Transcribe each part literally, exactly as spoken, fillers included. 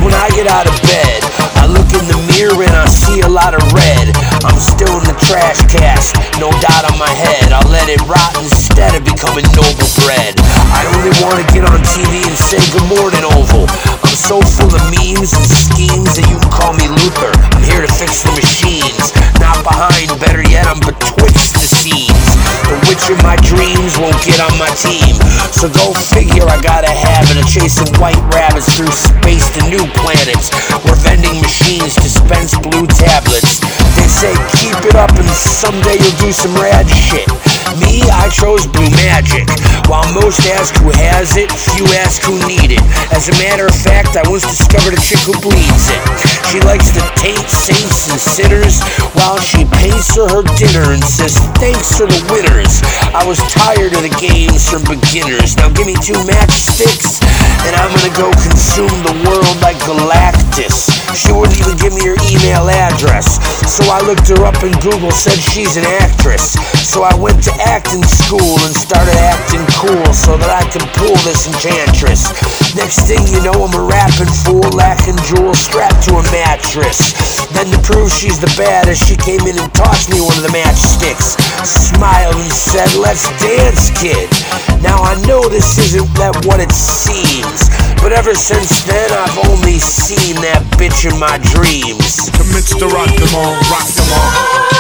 when I get out of bed, I look in the mirror and I see a lot of red. I'm still in the trash cast, no doubt on my head. I'll let it rot instead of becoming noble bread. I only wanna get on T V and say good morning, Oval. I'm so full of memes and schemes that you can call me Luther. I'm here to fix the machines, not behind, better yet, I'm betwixt the scenes. The witch of my dreams won't get on my team, so go figure I got a habit of chasing white rabbits through space to new planets, where vending machines dispense blue tablets. They say keep it up and someday you'll do some rad shit. Me, I chose blue magic. While most ask who has it, few ask who need it. As a matter of fact, I once discovered a chick who bleeds it. She likes to taint saints and sinners while she pays her her dinner and says thanks for the winners. I was tired of the games from beginners. Now give me two matchsticks and I'm gonna go consume the world like Galactus. She wouldn't even give me her email address, so I looked her up in Google, said she's an actress. So I went to acting school and started acting cool so that I could pull this enchantress. Next thing you know, I'm a rapping fool, lacking jewels strapped to a mattress. Then to prove she's the baddest, she came in and tossed me one of the matchsticks, smiled and said, let's dance, kid. Now I know this isn't that what it seems, but ever since then I've only seen that bitch in my dreams. Commits to rock them all, rock them all.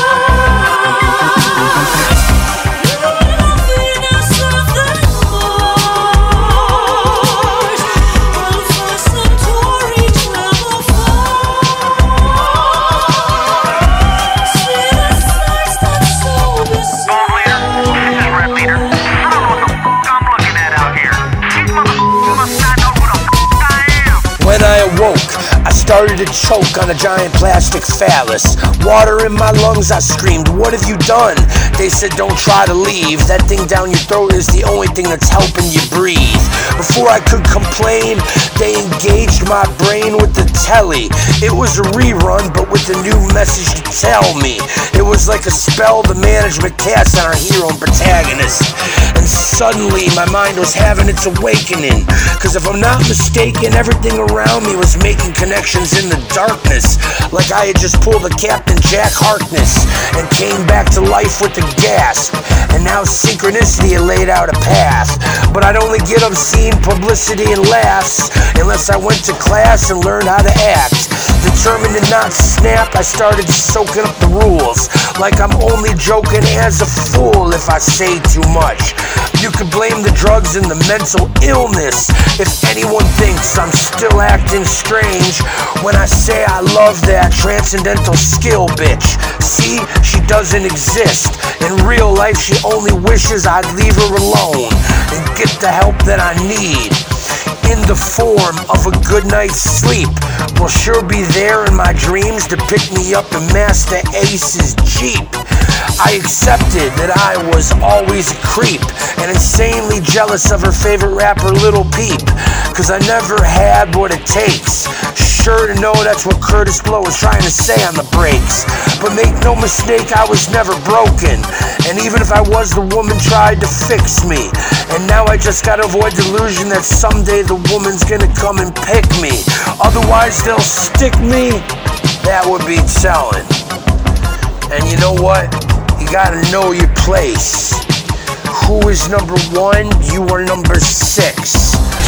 When I awoke, I started to choke on a giant plastic phallus. Water in my lungs, I screamed, what have you done? They said don't try to leave, that thing down your throat is the only thing that's helping you breathe. Before I could complain, they engaged my brain with the telly. It was a rerun, but with a new message to tell me. It was like a spell the management cast on our hero and protagonist. And suddenly my mind was having its awakening, cause if I'm not mistaken, everything around me was making connections in the darkness, like I had just pulled a Captain Jack Harkness and came back to life with a gasp. And now synchronicity had laid out a path, but I'd only get obscene publicity and laughs unless I went to class and learned how to act. Determined to not snap, I started soaking up the rules, like I'm only joking as a fool if I say too much. You could blame the drugs and the mental illness if anyone thinks I'm still acting strange when I say I love that transcendental skill bitch. See, she doesn't exist. In real life, she only wishes I'd leave her alone and get the help that I need in the form of a good night's sleep. Will sure be there in my dreams to pick me up in Master Ace's Jeep. I accepted that I was always a creep and insanely jealous of her favorite rapper Lil Peep, cause I never had what it takes. Sure to know that's what Curtis Blow was trying to say on the breaks, but make no mistake, I was never broken. And even if I was, the woman tried to fix me. And now I just gotta avoid delusion that someday the woman's gonna come and pick me. Otherwise they'll stick me. That would be telling. And you know what? You gotta know your place. Who is number one? You are number six.